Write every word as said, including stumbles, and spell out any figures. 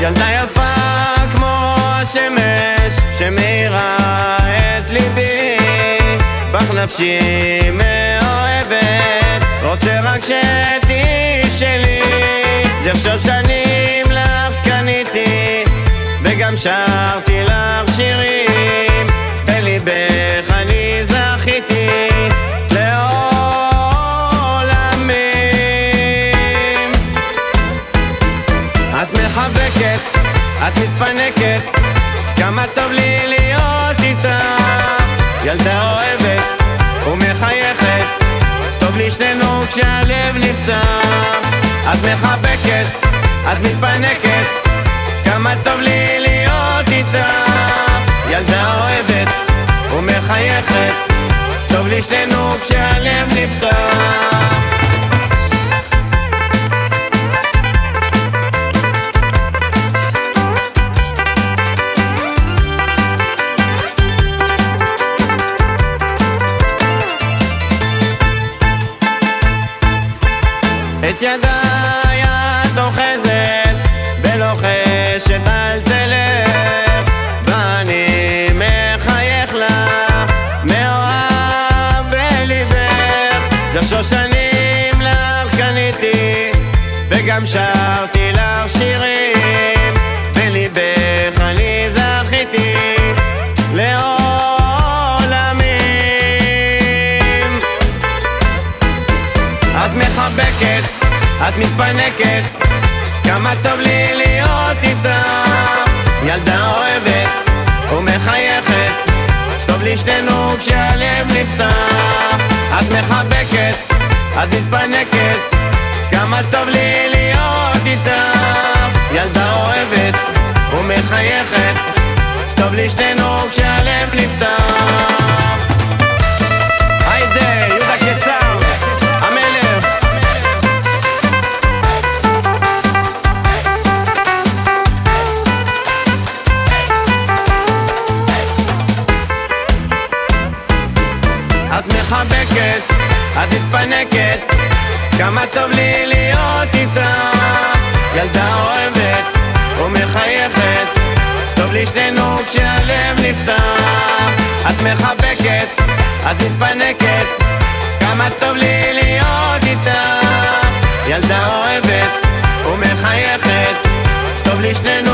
ילדה יפה כמו השמש שמאירה את ליבי, בך נפשי מאוהבת, רוצה רק שתהיי שלי. זר שושנים לך קניתי וגם שרתי לך שירים, בליבך אני זכיתי לעולמים. את מחבקת, את מתפנקת, כמה טוב לי להיות איתך. ילדה אוהבת ומחייכת, טוב לי שנינו כשהלב נפתח. את מחבקת, את מתפנקת, כמה טוב לי להיות איתך. ילדה אוהבת ומחייכת, טוב לי שנינו כשהלב נפתח. את ידיי את אוחזת ולוחשת אל תלך, ואני מחייך לך מאוהב בליבך. זר שושנים לך קניתי וגם שרתי לך שירים, בליבך אני זכיתי לעולמים. את מחבקת, את מתפנקת, כמה טוב לי להיות איתך. ילדה אוהבת ומחייכת, טוב לי שנינו כשהלב נפתח. את מחבקת, את מתפנקת, כמה טוב לי להיות איתך. ילדה אוהבת ומחייכת, טוב לי שנינו כשהלב נפתח. היידה, יהודה קיסר, המלך. את מחבקת, את מתפנקת, כמה טוב לי להיות איתך. ילדה אוהבת ומחייכת, טוב לי שנינו כשהלב נפתח. את מחבקת, את מתפנקת, כמה טוב לי להיות איתך. ילדה אוהבת ומחייכת, טוב לי שנינו